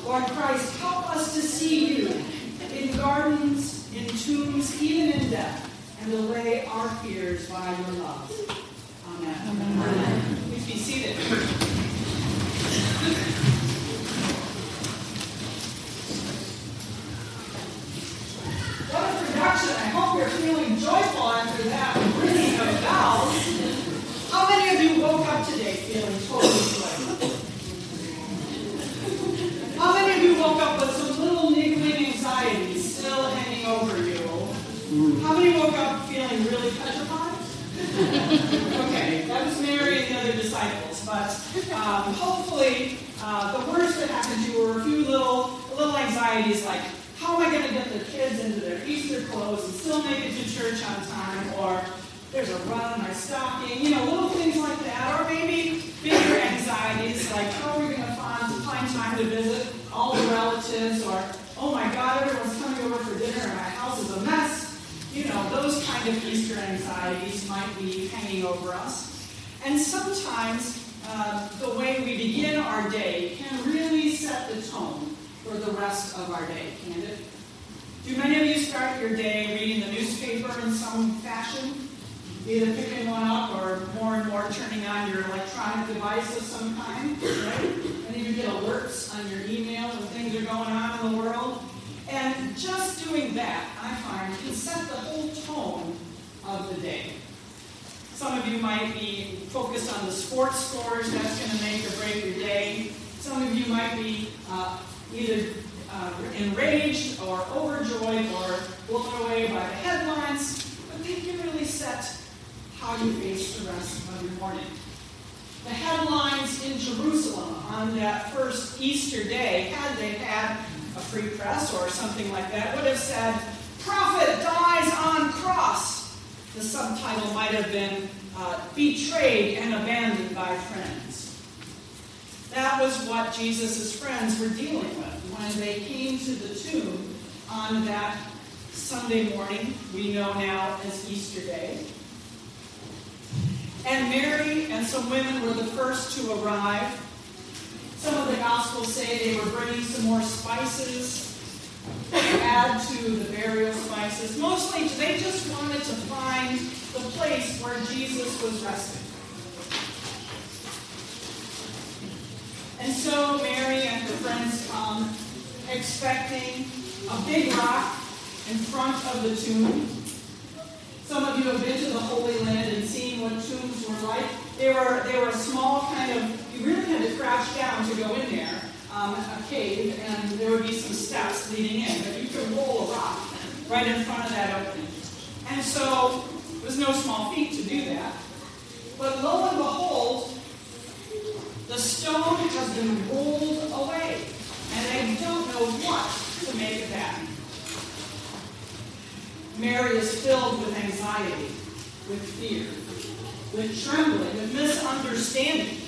Lord Christ, help us to see you in gardens, in tombs, even in death, and allay our fears by your love. Amen. Amen. Please be seated. What a production. I hope you're feeling joyful after that ringing of bells. How many of you woke up today feeling totally joyful? How many of you woke up with some little niggling anxieties still hanging over you? How many woke up feeling really petrified? Okay, that was Mary and the other disciples, but hopefully the worst that happened to you were a few little anxieties like, how am I going to get the kids into their Easter clothes and still make it to church on time? Or there's a run in my stocking, little things like that. Or maybe bigger anxieties like, how are we going to find time to visit all the relatives? Or, oh my God, everyone's coming over for dinner and my house is a mess. Those kind of Easter anxieties might be hanging over us. And sometimes the way we begin our day can really set the tone for the rest of our day, can't it? Do many of you start your day reading the newspaper in some fashion? Either picking one up or more and more turning on your electronic device of some kind, right? And you get alerts on your email when things are going on in the world. And just doing that, I find, can set the whole tone of the day. Some of you might be focused on the sports scores. That's going to make or break your day. Some of you might be either enraged or overjoyed or blown away by the headlines, but they can really set how you face the rest of your morning. The headlines in Jerusalem on that first Easter day, had they had a free press or something like that, would have said, "Prophet dies on cross." The subtitle might have been, "Betrayed and abandoned by friends." That was what Jesus' friends were dealing with when they came to the tomb on that Sunday morning, we know now as Easter Day. And Mary and some women were the first to arrive. Some of the Gospels say they were bringing some more spices to add to the burial spices. Mostly, they just wanted to find the place where Jesus was resting. And so Mary and her friends come expecting a big rock in front of the tomb. Some of you have been to the Holy Land and seen what tombs were like. They were a small kind of, you really had to crouch down to go in there, a cave, and there would be some steps leading in, but you could roll a rock right in front of that opening. And so it was no small feat to do that. But lo and behold, the stone has been rolled away, and they don't know what to make of that. Mary is filled with anxiety, with fear, with trembling, with misunderstanding.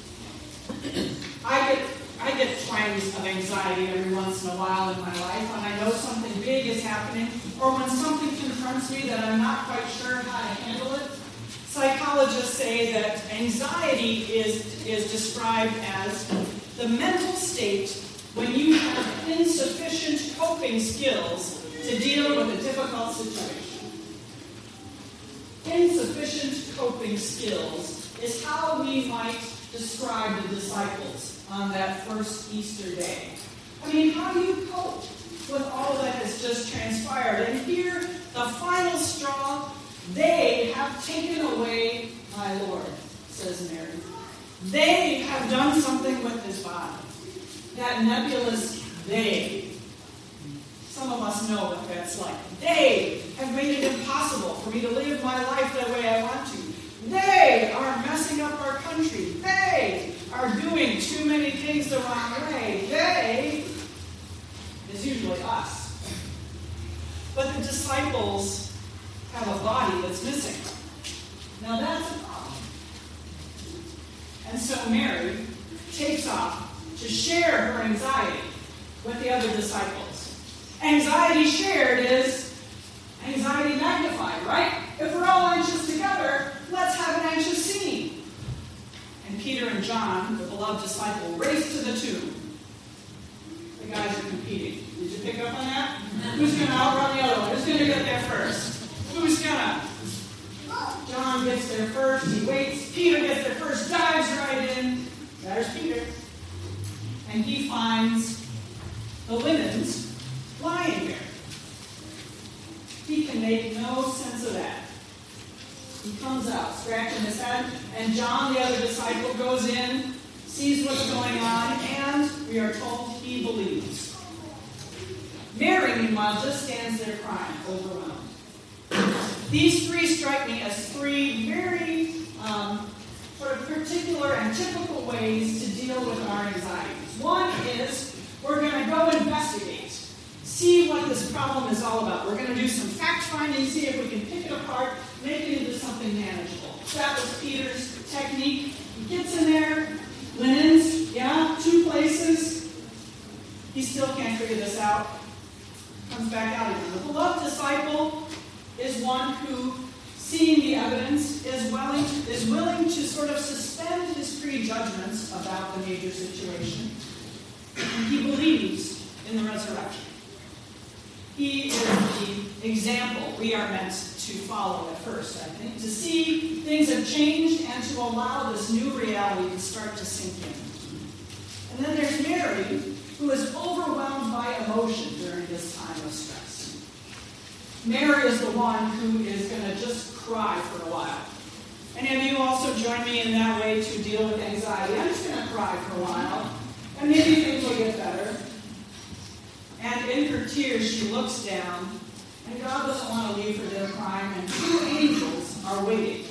I get twinges of anxiety every once in a while in my life when I know something big is happening, or when something confronts me that I'm not quite sure how to handle it. Psychologists say that anxiety is described as the mental state when you have insufficient coping skills to deal with a difficult situation. Insufficient coping skills is how we might describe the disciples on that first Easter day. I mean, how do you cope with all that has just transpired? And here, the final straw, they have taken away my Lord, says Mary. They have done something with his body. That nebulous they. Some of us know what that's like. They have made it impossible for me to live my life the way I want to. They are messing up our country. They are doing too many things the wrong way. They is usually us. But the disciples have a body that's missing. Now that's a problem. And so Mary takes off to share her anxiety with the other disciples. Anxiety shared is anxiety magnified, right? If we're all anxious together, let's have an anxious scene. And Peter and John, the beloved disciple, race to the tomb. Who's going to outrun the other one? Who's going to get there first? Who's going to? John gets there first. He waits. Peter gets there first. Dives right in. There's Peter. And he finds the linens lying there. He can make no sense of that. He comes out, scratching his head, and John, the other disciple, goes in, sees what's going on, and we are told he believes. Mary, meanwhile, just stands there crying, overwhelmed. These three strike me as three very sort of particular and typical ways to deal with our anxieties. One is we're going to go investigate, see what this problem is all about. We're going to do some fact-finding, see if we can pick it apart, make it into something manageable. That was Peter's technique. He gets in there, linens, yeah, 2 places. He still can't figure this out. Comes back out again. The beloved disciple is one who, seeing the evidence, is willing to sort of suspend his prejudgments about the major situation. And he believes in the resurrection. He is the example we are meant to follow at first, I think, to see things have changed and to allow this new reality to start to sink in. And then there's Mary, who is overwhelmed by emotion during this time of stress. Mary is the one who is going to just cry for a while. Any of you also join me in that way to deal with anxiety? I'm just going to cry for a while, and maybe things will get better. And in her tears, she looks down, and God doesn't want to leave her there crying, and 2 angels are waiting.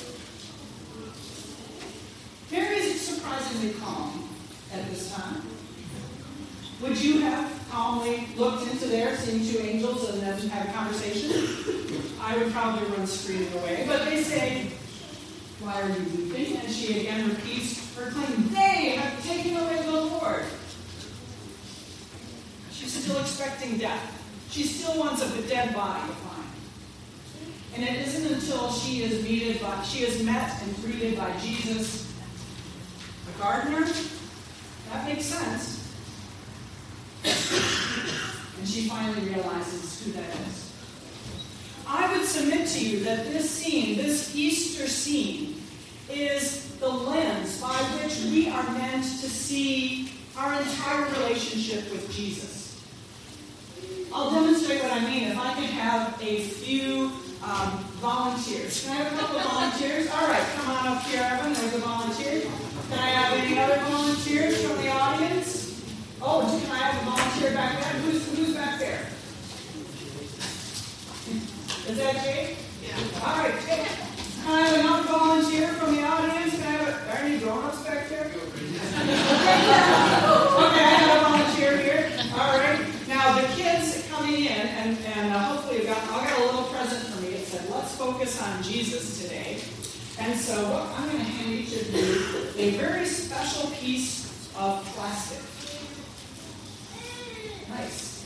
Mary is surprisingly calm at this time. Would you have calmly looked into there, seen 2 angels, and then had a conversation? I would probably run screaming away. But they say, "Why are you weeping?" And she again repeats her claim, "They have taken away the Lord." She's still expecting death. She still wants a dead body to find. And it isn't until she is met and greeted by Jesus, the gardener. That makes sense. And she finally realizes who that is. I would submit to you that this scene, this Easter scene, is the lens by which we are meant to see our entire relationship with Jesus. I'll demonstrate what I mean. If I could have a few volunteers. Can I have a couple of volunteers? All right, come on up here, Evan. There's a volunteer. Can I have any other volunteers from the audience? Oh, can I have a volunteer back there? Who's back there? Is that Jake? Yeah. All right, Jake. Can I have another volunteer from the audience? Can I have are there any grown-ups back there? Okay, I have a volunteer here. All right. Now, the kids coming in, and hopefully I got a little present for me. It said, "Let's focus on Jesus today." And so I'm going to hand each of you a very special piece of plastic. Nice.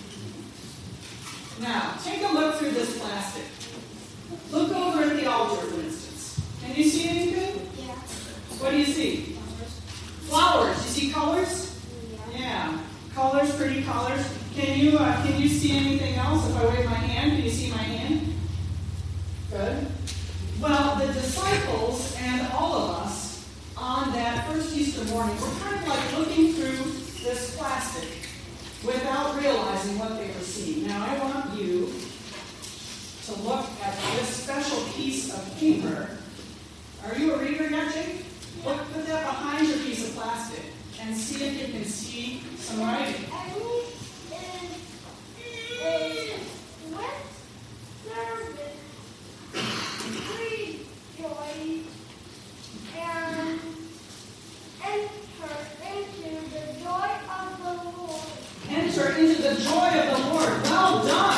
Now, take a look through this plastic. Look over at the altar, for instance. Can you see anything? Yeah. What do you see? Flowers. You see colors? Yeah. Colors, pretty colors. Can you see anything else? If I wave my hand, can you see my hand? Good. Well, the disciples and all of us on that first Easter morning were kind of like looking through this plastic without realizing what they were seeing. Now, I want you to look at this special piece of paper. Are you a reader yet, Jake? Put that behind your piece of plastic and see if you can see some writing. Enter into the joy of the Lord. Well done.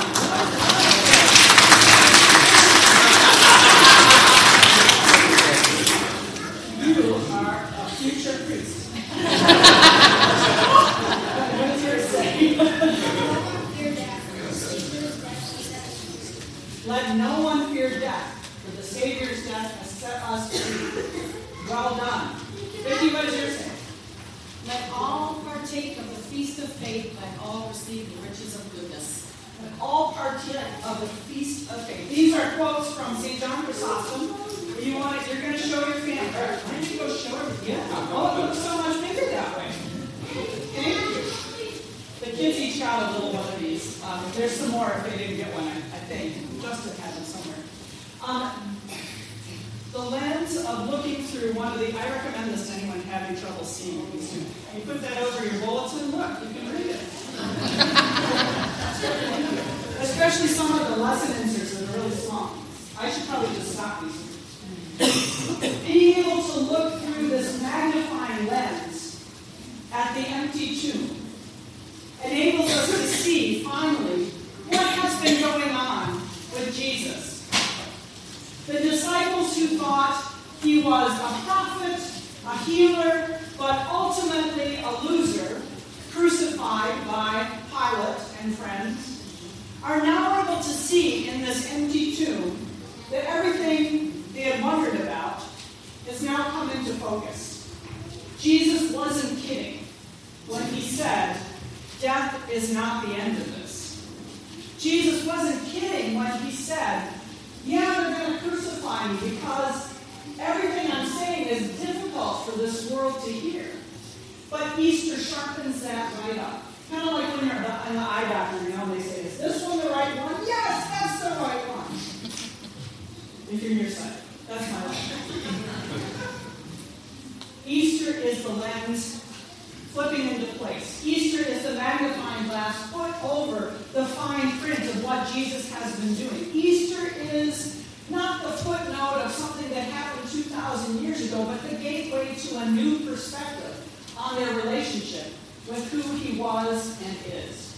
You are a future priest. What does yours say? Let no one fear death, for the Savior's death has set us free. Well done. Vicki, what does yours say? Let all partake of the feast of faith, let all receive the riches of goodness. and all partake of the feast of faith. These are quotes from St. John Chrysostom. You're going to show your family. Why don't you go show it? Yeah. Oh, it looks so much bigger that way. Thank you. The kids each got a little one of these. There's some more if they didn't get one, I think. Justin had them somewhere. The lens of looking through one of the, I recommend this to anyone having trouble seeing these. You put that over your bulletin, look, you can read it. Especially some of the lesson inserts that are really small. I should probably just stop these. Being able to look through this magnifying lens at the empty tomb enables us to see, finally, what has been going on with Jesus. The disciples who thought he was a prophet, a healer, but ultimately a loser, crucified by Pilate and friends, are now able to see in this empty tomb that everything they had wondered about has now come into focus. Jesus wasn't kidding when he said, death is not the end of this. Jesus wasn't kidding when he said, yeah, they're going to crucify me because everything I'm saying is difficult for this world to hear. But Easter sharpens that right up. Kind of like when you're in the eye doctor, they say, is this one the right one? Yes, that's the right one. If you're nearsighted. That's my life. Easter is the lens flipping into place. Easter is the magnifying glass put over the fine print of what Jesus has been doing. Easter is not the footnote of something that happened 2,000 years ago, but the gateway to a new perspective on their relationship with who he was and is.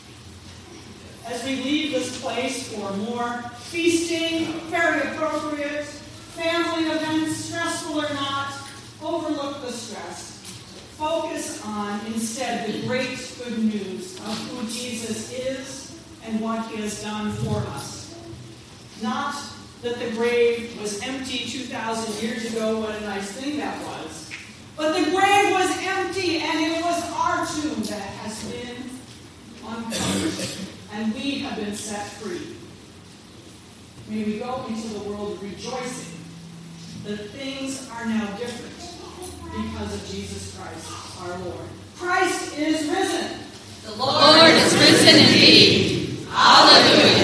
As we leave this place for more feasting, very appropriate, family events, stressful or not, overlook the stress. Focus on, instead, the great good news of who Jesus is and what he has done for us. Not that the grave was empty 2,000 years ago, what a nice thing that was. But the grave was empty, and it was our tomb that has been uncovered, and we have been set free. May we go into the world rejoicing that things are now different because of Jesus Christ, our Lord. Christ is risen. The Lord is risen indeed. Hallelujah.